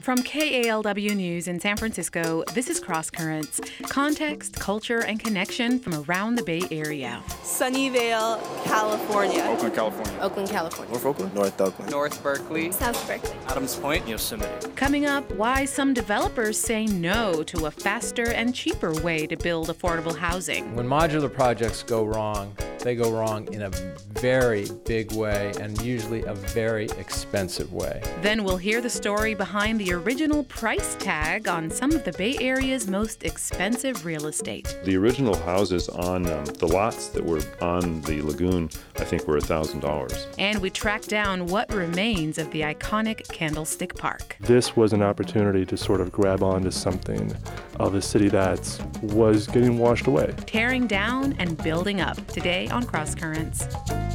From KALW News in San Francisco, this is Cross Currents. Context, culture, and connection from around the Bay Area. Sunnyvale, California. Oakland, California. Oakland, California. North Oakland. North Oakland. North Berkeley. South Berkeley. Adams Point. Yosemite. Coming up, why some developers say no to a faster and cheaper way to build affordable housing. When modular projects go wrong, they go wrong in a very big way and usually a very expensive way. Then we'll hear the story behind the original price tag on some of the Bay Area's most expensive real estate. The original houses on the lots that were on the lagoon, I think, were $1,000. And we track down what remains of the iconic Candlestick Park. This was an opportunity to sort of grab onto something of a city that was getting washed away. Tearing down and building up, today on Cross Currents.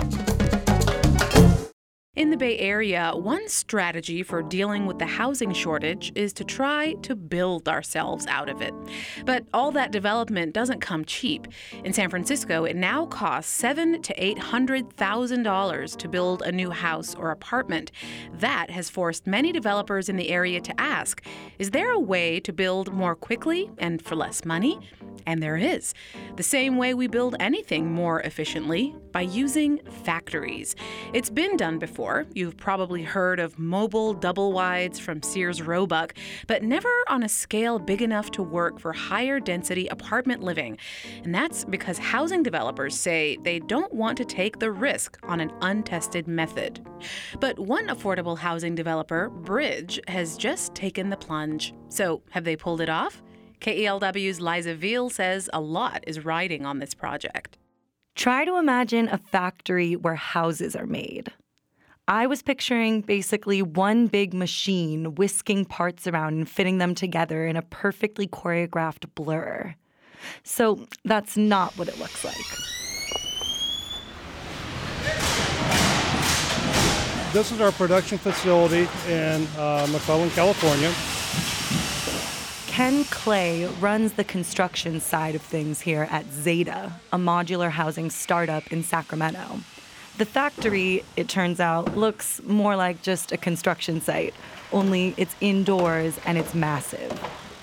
In the Bay Area, one strategy for dealing with the housing shortage is to try to build ourselves out of it. But all that development doesn't come cheap. In San Francisco, it now costs $700,000 to $800,000 to build a new house or apartment. That has forced many developers in the area to ask, is there a way to build more quickly and for less money? And there is. The same way we build anything more efficiently, by using factories. It's been done before. You've probably heard of mobile double-wides from Sears Roebuck, but never on a scale big enough to work for higher density apartment living. And that's because housing developers say they don't want to take the risk on an untested method. But one affordable housing developer, Bridge, has just taken the plunge. So have they pulled it off? KELW's Liza Veal says a lot is riding on this project. Try to imagine a factory where houses are made. I was picturing basically one big machine whisking parts around and fitting them together in a perfectly choreographed blur. So that's not what it looks like. This is our production facility in McClellan, California. Ken Clay runs the construction side of things here at Zeta, a modular housing startup in Sacramento. The factory, it turns out, looks more like just a construction site, only it's indoors and it's massive.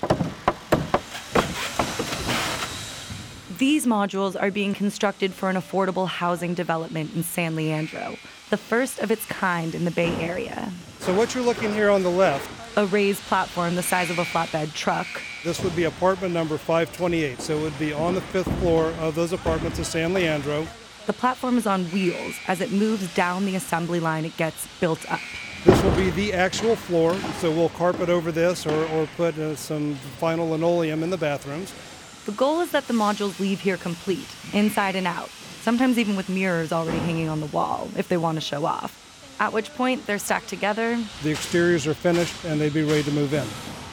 These modules are being constructed for an affordable housing development in San Leandro, the first of its kind in the Bay Area. So what you're looking here on the left, a raised platform the size of a flatbed truck. This would be apartment number 528, so it would be on the 5th floor of those apartments of San Leandro. The platform is on wheels. As it moves down the assembly line, it gets built up. This will be the actual floor, so we'll carpet over this or put some vinyl linoleum in the bathrooms. The goal is that the modules leave here complete, inside and out, sometimes even with mirrors already hanging on the wall, if they want to show off. At which point, they're stacked together. The exteriors are finished, and they'd be ready to move in.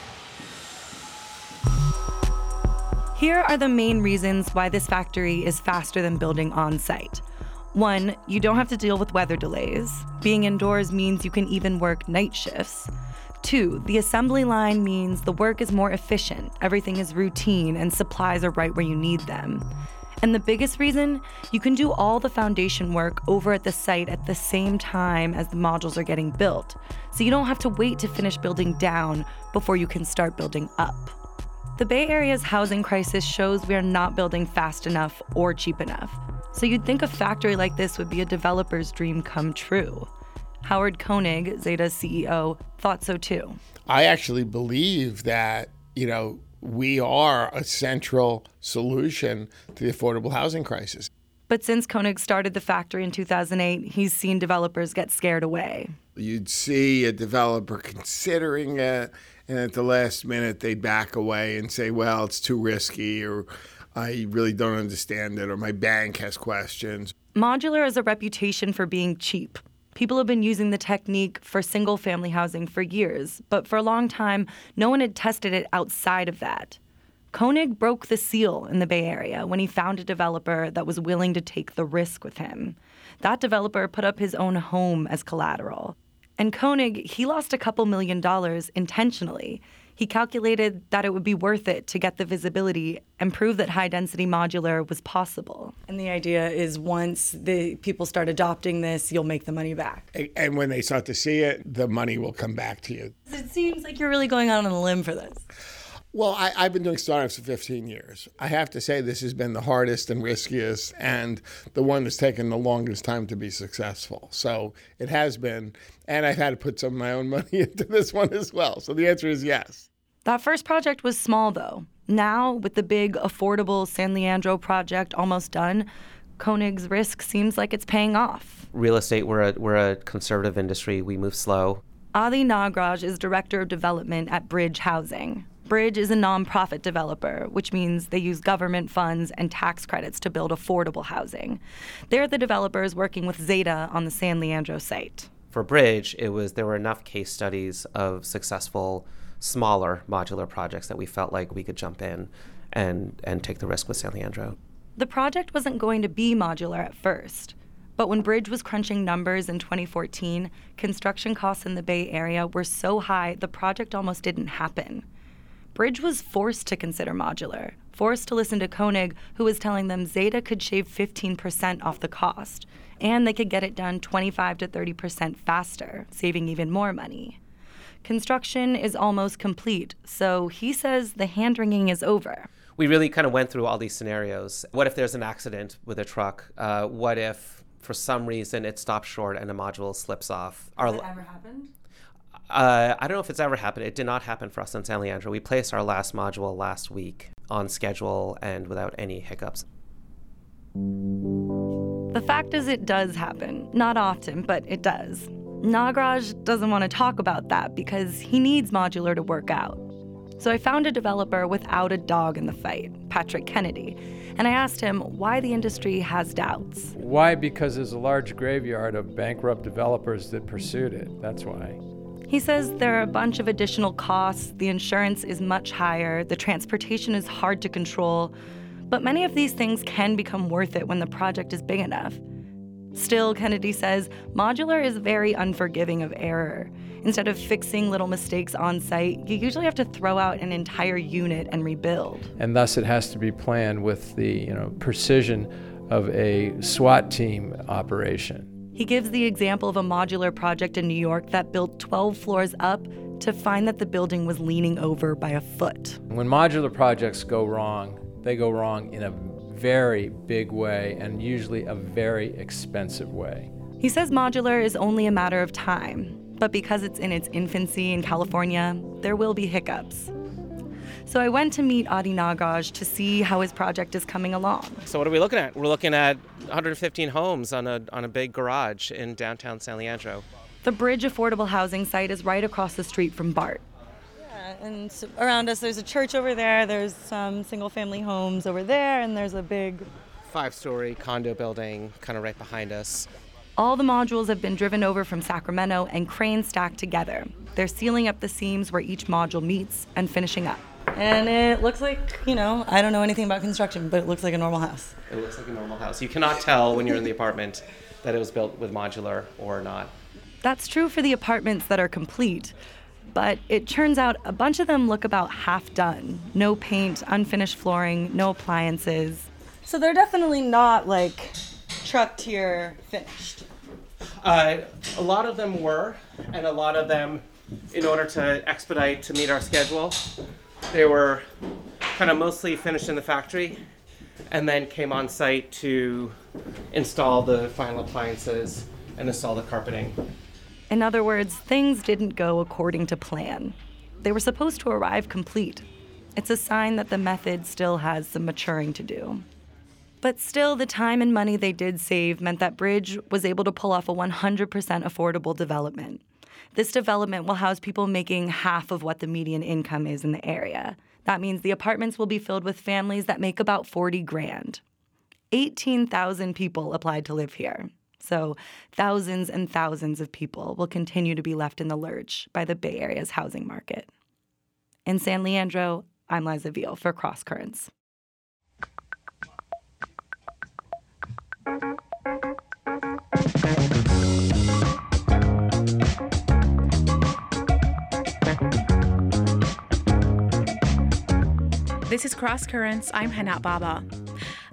Here are the main reasons why this factory is faster than building on-site. 1, you don't have to deal with weather delays. Being indoors means you can even work night shifts. 2, the assembly line means the work is more efficient, everything is routine, and supplies are right where you need them. And the biggest reason, you can do all the foundation work over at the site at the same time as the modules are getting built. So you don't have to wait to finish building down before you can start building up. The Bay Area's housing crisis shows we are not building fast enough or cheap enough. So you'd think a factory like this would be a developer's dream come true. Howard Koenig, Zeta's CEO, thought so too. I actually believe that, we are a central solution to the affordable housing crisis. But since Koenig started the factory in 2008, he's seen developers get scared away. You'd see a developer considering it, and at the last minute they'd back away and say, well, it's too risky, or I really don't understand it, or my bank has questions. Modular has a reputation for being cheap. People have been using the technique for single-family housing for years, but for a long time, no one had tested it outside of that. Koenig broke the seal in the Bay Area when he found a developer that was willing to take the risk with him. That developer put up his own home as collateral. And Koenig, he lost a couple $1 million intentionally. He calculated that it would be worth it to get the visibility and prove that high-density modular was possible. And the idea is once the people start adopting this, you'll make the money back. And when they start to see it, the money will come back to you. It seems like you're really going out on a limb for this. Well, I've been doing startups for 15 years. I have to say this has been the hardest and riskiest and the one that's taken the longest time to be successful. So it has been, and I've had to put some of my own money into this one as well. So the answer is yes. That first project was small, though. Now, with the big, affordable San Leandro project almost done, Koenig's risk seems like it's paying off. Real estate, we're a conservative industry. We move slow. Adi Nagraj is Director of Development at Bridge Housing. Bridge is a nonprofit developer, which means they use government funds and tax credits to build affordable housing. They're the developers working with Zeta on the San Leandro site. For Bridge, there were enough case studies of successful, smaller modular projects that we felt like we could jump in and take the risk with San Leandro. The project wasn't going to be modular at first. But when Bridge was crunching numbers in 2014, construction costs in the Bay Area were so high the project almost didn't happen. Bridge was forced to consider modular, forced to listen to Koenig, who was telling them Zeta could shave 15% off the cost, and they could get it done 25 to 30% faster, saving even more money. Construction is almost complete, so he says the hand-wringing is over. We really kind of went through all these scenarios. What if there's an accident with a truck? What if, for some reason, it stops short and a module slips off? Has that ever happened? I don't know if it's ever happened. It did not happen for us in San Leandro. We placed our last module last week on schedule and without any hiccups. The fact is it does happen. Not often, but it does. Nagraj doesn't want to talk about that because he needs modular to work out. So I found a developer without a dog in the fight, Patrick Kennedy, and I asked him why the industry has doubts. Why? Because there's a large graveyard of bankrupt developers that pursued it. That's why. He says there are a bunch of additional costs, the insurance is much higher, the transportation is hard to control, but many of these things can become worth it when the project is big enough. Still, Kennedy says, modular is very unforgiving of error. Instead of fixing little mistakes on site, you usually have to throw out an entire unit and rebuild. And thus it has to be planned with the precision of a SWAT team operation. He gives the example of a modular project in New York that built 12 floors up to find that the building was leaning over by a foot. When modular projects go wrong, they go wrong in a very big way and usually a very expensive way. He says modular is only a matter of time, but because it's in its infancy in California, there will be hiccups. So I went to meet Adi Nagraj to see how his project is coming along. So what are we looking at? We're looking at 115 homes on a big garage in downtown San Leandro. The Bridge affordable housing site is right across the street from BART. Yeah, and so around us there's a church over there, there's some single-family homes over there, and there's a big 5-story condo building kind of right behind us. All the modules have been driven over from Sacramento and cranes stacked together. They're sealing up the seams where each module meets and finishing up. And it looks like, I don't know anything about construction, but it looks like a normal house. It looks like a normal house. You cannot tell when you're in the apartment that it was built with modular or not. That's true for the apartments that are complete, but it turns out a bunch of them look about half done. No paint, unfinished flooring, no appliances. So they're definitely not like truck tier finished. A lot of them were, and a lot of them, in order to expedite to meet our schedule, they were kind of mostly finished in the factory and then came on site to install the final appliances and install the carpeting. In other words, things didn't go according to plan. They were supposed to arrive complete. It's a sign that the method still has some maturing to do. But still, the time and money they did save meant that Bridge was able to pull off a 100% affordable development. This development will house people making half of what the median income is in the area. That means the apartments will be filled with families that make about $40,000. 18,000 people applied to live here. So thousands and thousands of people will continue to be left in the lurch by the Bay Area's housing market. In San Leandro, I'm Liza Veal for Cross Currents. This is Cross Currents. I'm Hanat Baba.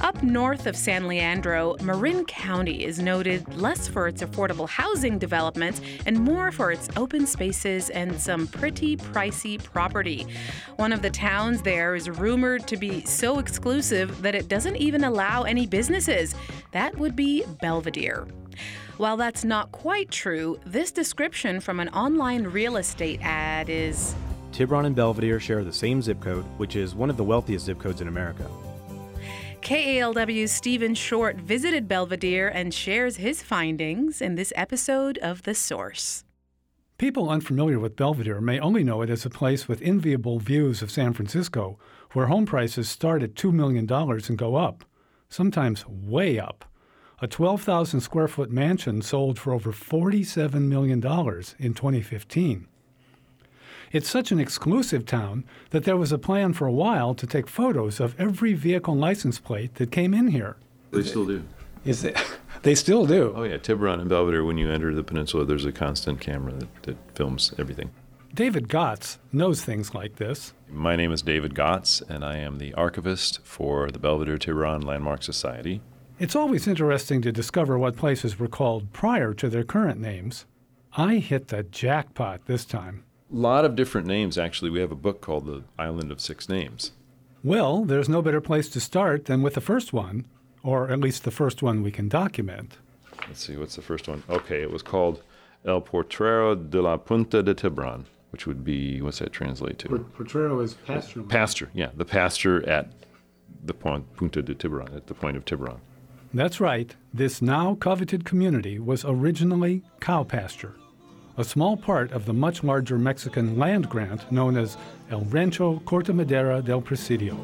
Up north of San Leandro, Marin County is noted less for its affordable housing development and more for its open spaces and some pretty pricey property. One of the towns there is rumored to be so exclusive that it doesn't even allow any businesses. That would be Belvedere. While that's not quite true, this description from an online real estate ad is... Tiburon and Belvedere share the same zip code, which is one of the wealthiest zip codes in America. KALW's Stephen Short visited Belvedere and shares his findings in this episode of The Source. People unfamiliar with Belvedere may only know it as a place with enviable views of San Francisco, where home prices start at $2 million and go up, sometimes way up. A 12,000 square foot mansion sold for over $47 million in 2015. It's such an exclusive town that there was a plan for a while to take photos of every vehicle license plate that came in here. They still do. They still do? Oh, yeah. Tiburon and Belvedere, when you enter the peninsula, there's a constant camera that films everything. David Gotts knows things like this. My name is David Gotts, and I am the archivist for the Belvedere Tiburon Landmark Society. It's always interesting to discover what places were called prior to their current names. I hit the jackpot this time. A lot of different names, actually. We have a book called The Island of Six Names. Well, there's no better place to start than with the first one, or at least the first one we can document. Let's see, what's the first one? Okay, it was called El Potrero de la Punta de Tiburon, which would be, what's that translate to? Potrero is pasture. Pasture, yeah, the pasture at the Punta de Tiburon, at the point of Tiburon. That's right. This now coveted community was originally cow pasture, a small part of the much larger Mexican land grant known as El Rancho Corta Madera del Presidio.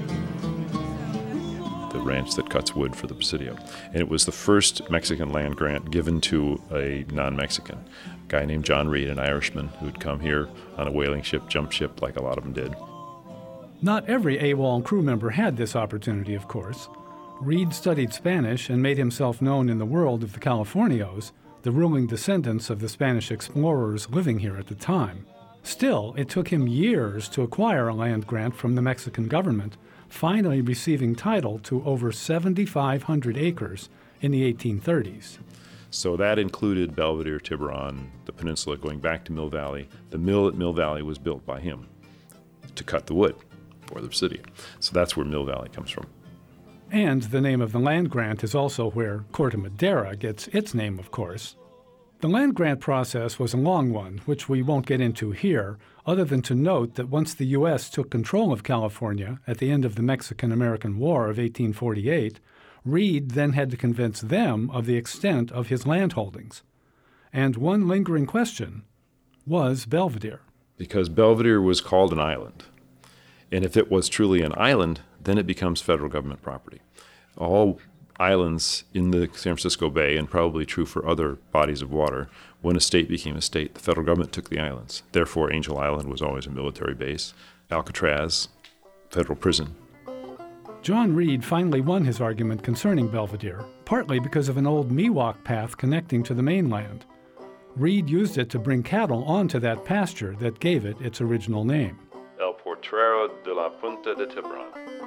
The ranch that cuts wood for the Presidio. And it was the first Mexican land grant given to a non-Mexican, a guy named John Reed, an Irishman who'd come here on a whaling ship, jump ship, like a lot of them did. Not every AWOL crew member had this opportunity, of course. Reed studied Spanish and made himself known in the world of the Californios, the ruling descendants of the Spanish explorers living here at the time. Still, it took him years to acquire a land grant from the Mexican government, finally receiving title to over 7,500 acres in the 1830s. So that included Belvedere, Tiburon, the peninsula going back to Mill Valley. The mill at Mill Valley was built by him to cut the wood for the Presidio. So that's where Mill Valley comes from. And the name of the land grant is also where Corta Madera gets its name, of course. The land grant process was a long one, which we won't get into here, other than to note that once the U.S. took control of California at the end of the Mexican-American War of 1848, Reed then had to convince them of the extent of his land holdings. And one lingering question, was Belvedere? Because Belvedere was called an island. And if it was truly an island, then it becomes federal government property. All islands in the San Francisco Bay, and probably true for other bodies of water, when a state became a state, the federal government took the islands. Therefore, Angel Island was always a military base. Alcatraz, federal prison. John Reed finally won his argument concerning Belvedere, partly because of an old Miwok path connecting to the mainland. Reed used it to bring cattle onto that pasture that gave it its original name. El Potrero de la Punta de Tiburon.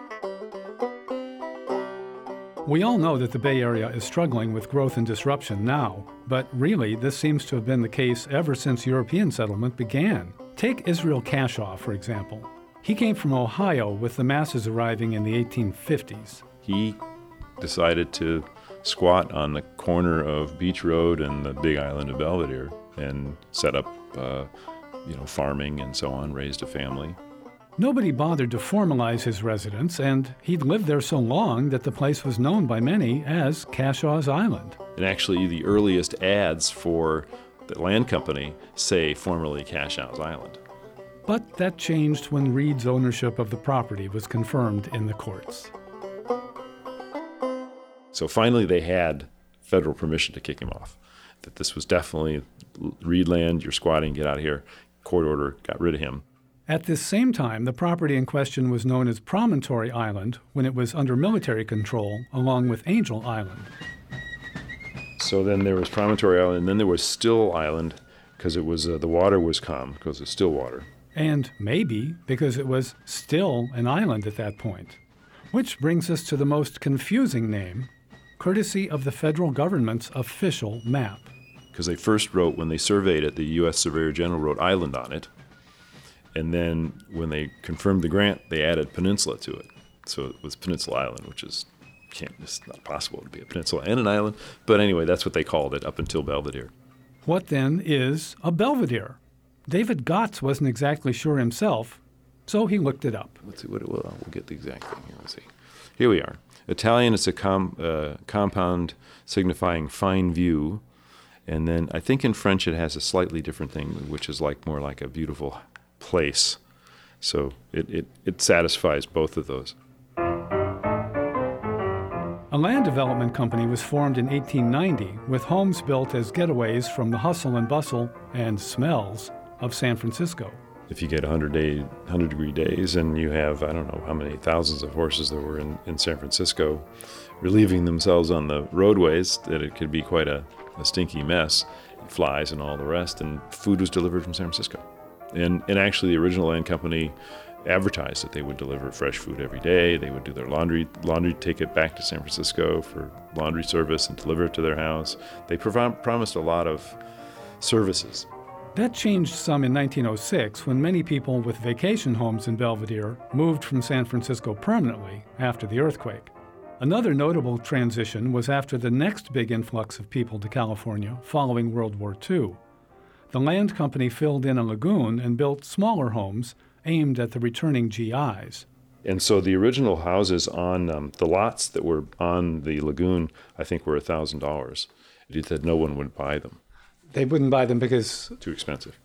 We all know that the Bay Area is struggling with growth and disruption now, but really this seems to have been the case ever since European settlement began. Take Israel Cashaw, for example. He came from Ohio with the masses arriving in the 1850s. He decided to squat on the corner of Beach Road and the big island of Belvedere and set up farming and so on, raised a family. Nobody bothered to formalize his residence, and he'd lived there so long that the place was known by many as Cashaw's Island. And actually, the earliest ads for the land company say formerly Cashaw's Island. But that changed when Reed's ownership of the property was confirmed in the courts. So finally, they had federal permission to kick him off. That this was definitely Reed land, you're squatting, get out of here. Court order, got rid of him. At this same time, the property in question was known as Promontory Island when it was under military control, along with Angel Island. So then there was Promontory Island, and then there was Still Island, because it was the water was calm, because it's still water. And maybe because it was still an island at that point. Which brings us to the most confusing name, courtesy of the federal government's official map. Because they first wrote, when they surveyed it, the U.S. Surveyor General wrote island on it. And then when they confirmed the grant, they added peninsula to it. So it was Peninsula Island, which is it's not possible to be a peninsula and an island. But anyway, that's what they called it up until Belvedere. What then is a Belvedere? David Gotts wasn't exactly sure himself, so he looked it up. Let's see, we'll get the exact thing here. Let's see. Here we are. Italian is a compound signifying fine view. And then I think in French it has a slightly different thing, which is more like a beautiful place. So it satisfies both of those. A land development company was formed in 1890 with homes built as getaways from the hustle and bustle and smells of San Francisco. If you get 100-degree days and you have, I don't know how many thousands of horses there were in San Francisco relieving themselves on the roadways, that it could be quite a stinky mess, flies and all the rest, and food was delivered from San Francisco. And actually the original land company advertised that they would deliver fresh food every day. They would do their laundry, take it back to San Francisco for laundry service and deliver it to their house. They promised a lot of services. That changed some in 1906 when many people with vacation homes in Belvedere moved from San Francisco permanently after the earthquake. Another notable transition was after the next big influx of people to California following World War II. The land company filled in a lagoon and built smaller homes aimed at the returning GIs. And so the original houses on the lots that were on the lagoon, I think, were $1,000. It said no one would buy them. They wouldn't buy them because... Too expensive.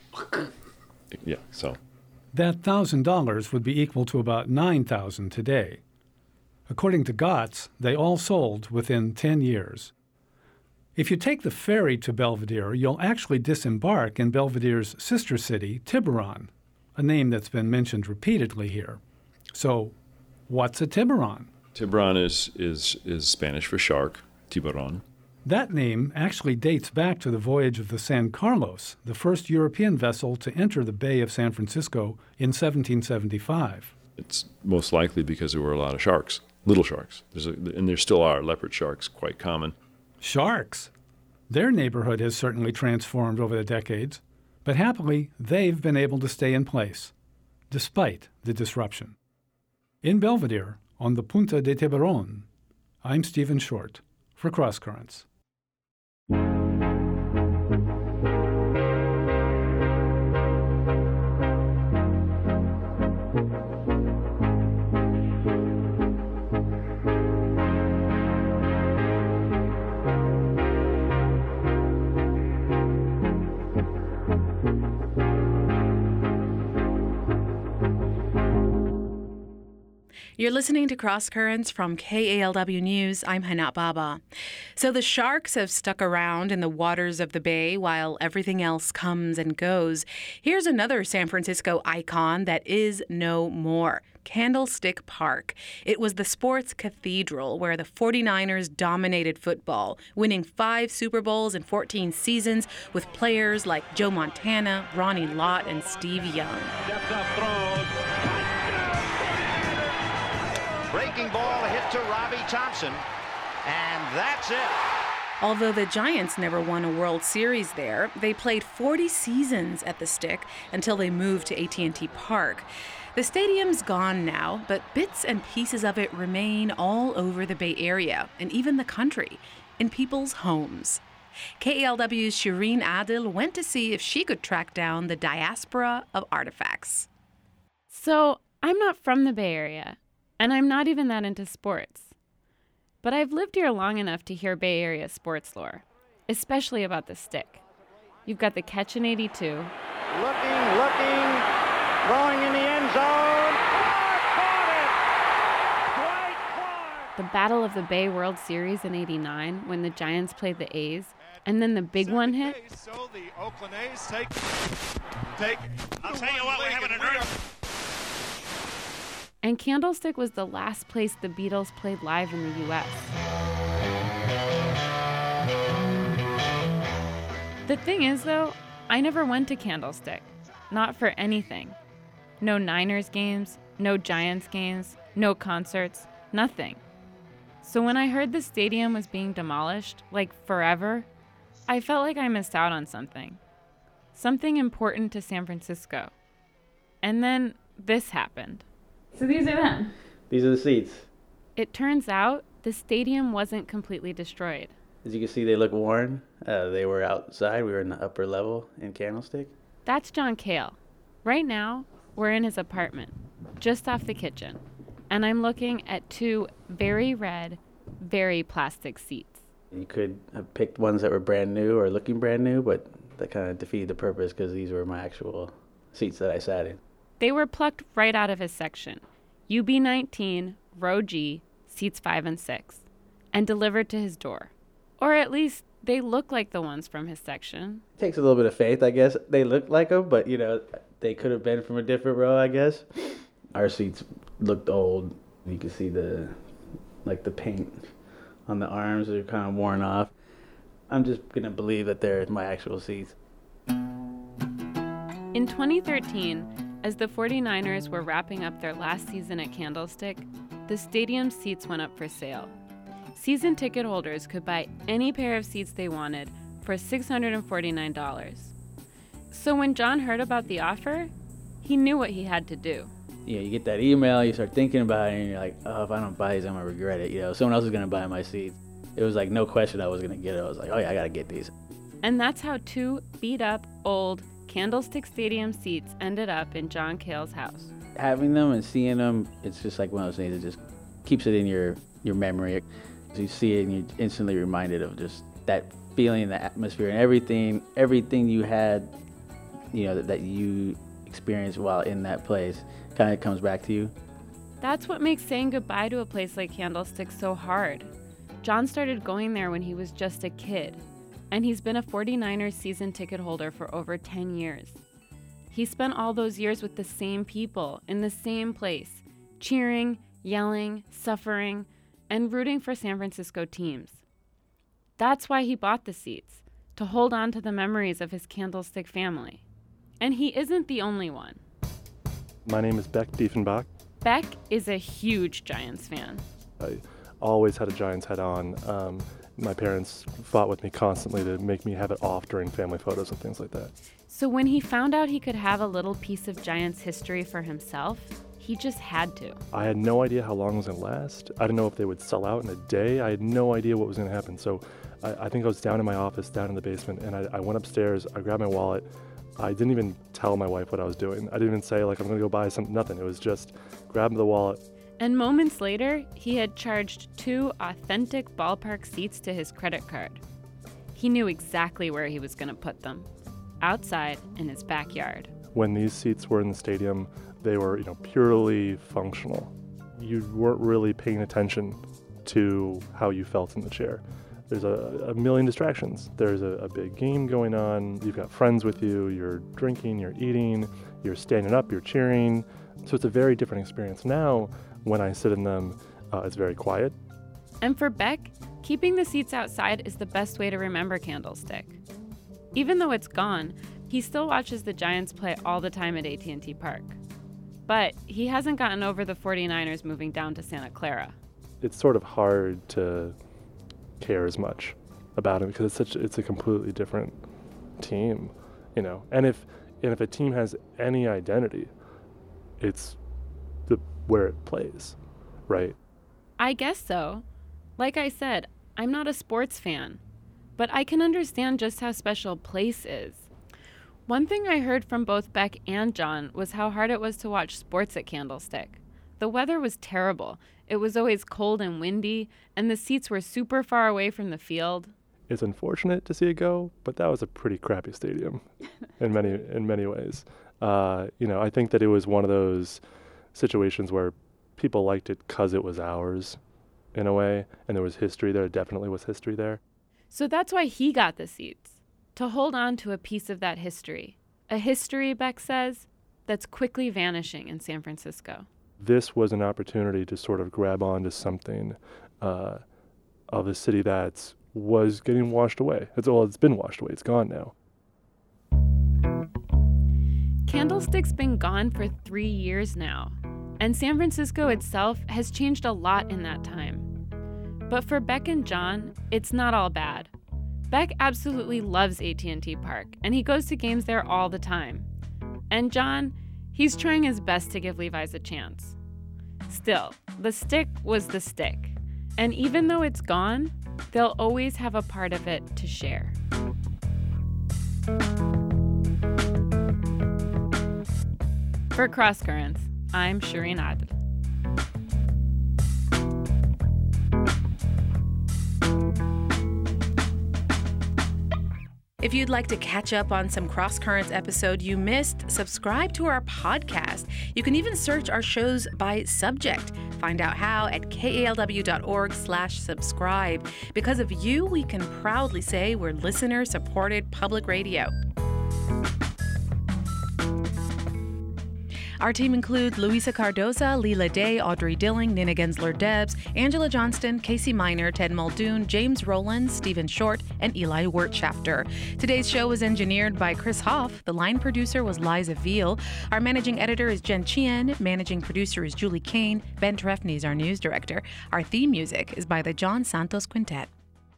Yeah, so... That $1,000 would be equal to about $9,000 today. According to Gotts, they all sold within 10 years. If you take the ferry to Belvedere, you'll actually disembark in Belvedere's sister city, Tiburon, a name that's been mentioned repeatedly here. So, what's a tiburon? Tiburon is Spanish for shark, tiburon. That name actually dates back to the voyage of the San Carlos, the first European vessel to enter the Bay of San Francisco in 1775. It's most likely because there were a lot of sharks, little sharks. And there still are leopard sharks, quite common. Sharks? Their neighborhood has certainly transformed over the decades, but happily they've been able to stay in place, despite the disruption. In Belvedere, on the Punta de Tiburon, I'm Stephen Short for Cross Currents. You're listening to Cross Currents from KALW News. I'm Hana Baba. So the sharks have stuck around in the waters of the bay while everything else comes and goes. Here's another San Francisco icon that is no more. Candlestick Park. It was the sports cathedral where the 49ers dominated football, winning 5 Super Bowls in 14 seasons with players like Joe Montana, Ronnie Lott, and Steve Young. Steps up, throws. Breaking ball, a hit to Robbie Thompson, and that's it. Although the Giants never won a World Series there, they played 40 seasons at the Stick until they moved to AT&T Park. The stadium's gone now, but bits and pieces of it remain all over the Bay Area and even the country, in people's homes. KALW's Shireen Adil went to see if she could track down the diaspora of artifacts. So, I'm not from the Bay Area. And I'm not even that into sports. But I've lived here long enough to hear Bay Area sports lore, especially about the Stick. You've got the catch in 82. Looking, throwing in the end zone. Caught it! The Battle of the Bay World Series in 89 when the Giants played the A's, and then the big one hit. So the Oakland A's take. I'll tell you what, we're having an earth. And Candlestick was the last place the Beatles played live in the U.S. The thing is, though, I never went to Candlestick. Not for anything. No Niners games, no Giants games, No concerts, nothing. So when I heard the stadium was being demolished, like forever, I felt like I missed out on something. Something important to San Francisco. And then this happened. So these are them. These are the seats. It turns out the stadium wasn't completely destroyed. As you can see, they look worn. They were outside. We were in the upper level in Candlestick. That's John Cale. Right now, we're in his apartment, just off the kitchen. And I'm looking at two very red, very plastic seats. You could have picked ones that were brand new or looking brand new, but that kind of defeated the purpose because these were my actual seats that I sat in. They were plucked right out of his section, UB19, row G, seats 5 and 6, and delivered to his door. Or at least they look like the ones from his section. It takes a little bit of faith, I guess. They look like them, but, they could have been from a different row, I guess. Our seats looked old. You could see the paint on the arms are kind of worn off. I'm just going to believe that they're my actual seats. In 2013, as the 49ers were wrapping up their last season at Candlestick, the stadium seats went up for sale. Season ticket holders could buy any pair of seats they wanted for $649. So when John heard about the offer, he knew what he had to do. You get that email, you start thinking about it, and you're like, oh, if I don't buy these, I'm going to regret it. Someone else is going to buy my seats. It was like no question I was going to get it. I was like, oh yeah, I got to get these. And that's how two beat-up, old Candlestick Stadium seats ended up in John Cale's house. Having them and seeing them, it's just like one of those things that just keeps it in your memory. So you see it and you're instantly reminded of just that feeling, the atmosphere, and everything you had, that you experienced while in that place kind of comes back to you. That's what makes saying goodbye to a place like Candlestick so hard. John started going there when he was just a kid, and he's been a 49ers season ticket holder for over 10 years. He spent all those years with the same people in the same place, cheering, yelling, suffering, and rooting for San Francisco teams. That's why he bought the seats, to hold on to the memories of his Candlestick family. And he isn't the only one. My name is Beck Diefenbach. Beck is a huge Giants fan. I always had a Giants hat on. My parents fought with me constantly to make me have it off during family photos and things like that. So when he found out he could have a little piece of Giants history for himself, he just had to. I had no idea how long it was going to last. I didn't know if they would sell out in a day. I had no idea what was going to happen. So I think I was down in my office, down in the basement, and I went upstairs, I grabbed my wallet. I didn't even tell my wife what I was doing. I didn't even say, I'm going to go buy something, nothing. It was just grab the wallet. And moments later, he had charged 2 authentic ballpark seats to his credit card. He knew exactly where he was going to put them, outside in his backyard. When these seats were in the stadium, they were, purely functional. You weren't really paying attention to how you felt in the chair. There's a million distractions. There's a big game going on. You've got friends with you. You're drinking, you're eating, you're standing up, you're cheering. So it's a very different experience. Now, when I sit in them, it's very quiet. And for Beck, keeping the seats outside is the best way to remember Candlestick. Even though it's gone, he still watches the Giants play all the time at AT&T Park. But he hasn't gotten over the 49ers moving down to Santa Clara. It's sort of hard to care as much about it because it's a completely different team, And if a team has any identity, it's where it plays, right? I guess so. Like I said, I'm not a sports fan, but I can understand just how special place is. One thing I heard from both Beck and John was how hard it was to watch sports at Candlestick. The weather was terrible. It was always cold and windy, and the seats were super far away from the field. It's unfortunate to see it go, but that was a pretty crappy stadium in many ways. I think that it was one of those situations where people liked it because it was ours in a way, and there was history there. Definitely was history there. So that's why he got the seats, to hold on to a piece of that history. A history, Beck says, that's quickly vanishing in San Francisco. This was an opportunity to sort of grab onto something of a city that was getting washed away. It's been washed away. It's gone now. Candlestick's been gone for 3 years now, And San Francisco itself has changed a lot in that time. But for Beck and John, it's not all bad. Beck absolutely loves AT&T Park, and he goes to games there all the time. And John, he's trying his best to give Levi's a chance. Still, the stick was the stick. And even though it's gone, they'll always have a part of it to share. For Cross Currents, I'm Shireen Adel. If you'd like to catch up on some Cross Currents episode you missed, subscribe to our podcast. You can even search our shows by subject. Find out how at kalw.org/subscribe. Because of you, we can proudly say we're listener-supported public radio. Our team includes Luisa Cardoza, Leela Day, Audrey Dilling, Nina Gensler-Debs, Angela Johnston, Casey Miner, Ted Muldoon, James Rowland, Stephen Short, and Eli Wirtschafter. Today's show was engineered by Chris Hoff. The line producer was Liza Veal. Our managing editor is Jen Chien. Managing producer is Julie Kane. Ben Trefny is our news director. Our theme music is by the John Santos Quintet.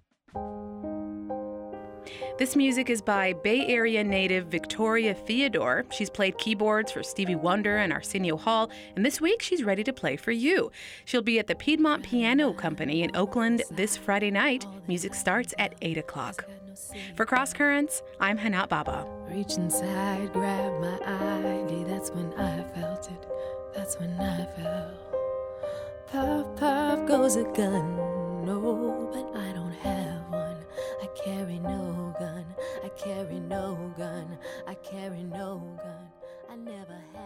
This music is by Bay Area native Victoria Theodore. She's played keyboards for Stevie Wonder and Arsenio Hall, and this week she's ready to play for you. She'll be at the Piedmont Piano Company in Oakland this Friday night. Music starts at 8 o'clock. For Cross Currents, I'm Hanat Baba. Reach inside, grab my ID, that's when I felt it, that's when I fell. Puff, puff goes a gun, no, but I don't have one. I carry no gun, I carry no gun, I carry no gun, I never had.